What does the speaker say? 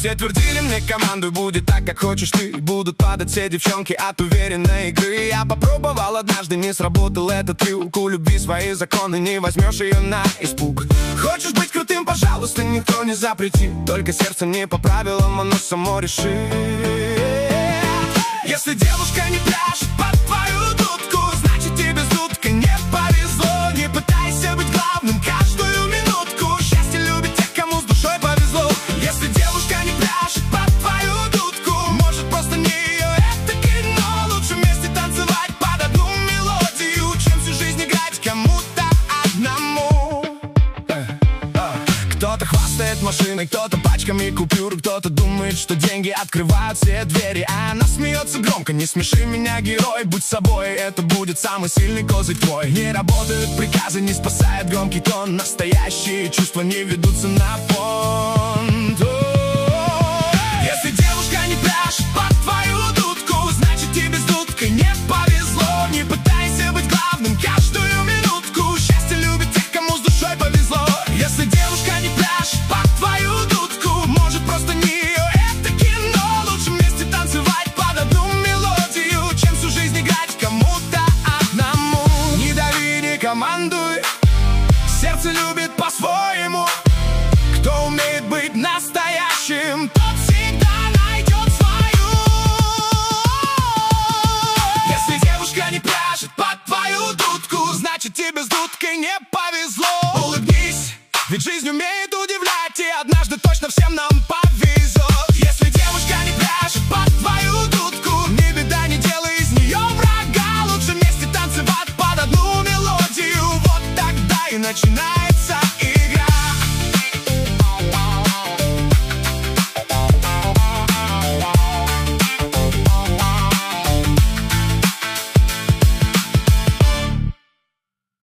Все твердили мне: командуй, будет так, как хочешь ты. Будут падать все девчонки от уверенной игры. Я попробовал однажды, не сработал этот трюк. У любви свои законы, не возьмешь ее на испуг. Хочешь быть крутым, пожалуйста, никто не запретит. Только сердце не по правилам, оно само решит. Если девушка не пляшет под твою дудку, значит тебе с дудкой не повезло. Не пытайся быть главным каждую минутку. Счастье любит тех, кому с душой повезло. Если девушка не пляшет под твою дудку, может, просто не ее это кино. Лучше вместе танцевать под одну мелодию, чем всю жизнь играть кому-то одному. Кто-то хвастает машиной, кто-то пачками купюр, кто-то думает, что деньги открывают все двери. А она смеется громко: не смеши меня, герой, будь собой, это будет самый сильный козырь твой. Не работают приказы, не спасает громкий тон. Настоящие чувства не ведутся на понт. Если девушка не пляшет под твою дудку, значит тебе с дудкой не повезло. Не пытайся быть главным каждую минутку. Счастье любит тех, кому с душой повезло. Если девушка не пляшет под твою дудку, может, просто не ее это кино. Лучше вместе танцевать под одну мелодию, чем всю жизнь играть кому-то одному. Не дави, не командуй, сердце любит по-своему. Кто умеет быть настоящим, тот всегда найдет свою. Если девушка не пляшет под твою дудку, значит тебе с дудкой не повезло. Улыбнись, ведь жизнь умеет удивлять, и однажды точно всем нам повезет. Если девушка не пляшет под твою дудку, не беда, не делай из нее врага. Лучше вместе танцевать под одну мелодию, вот тогда и начинай.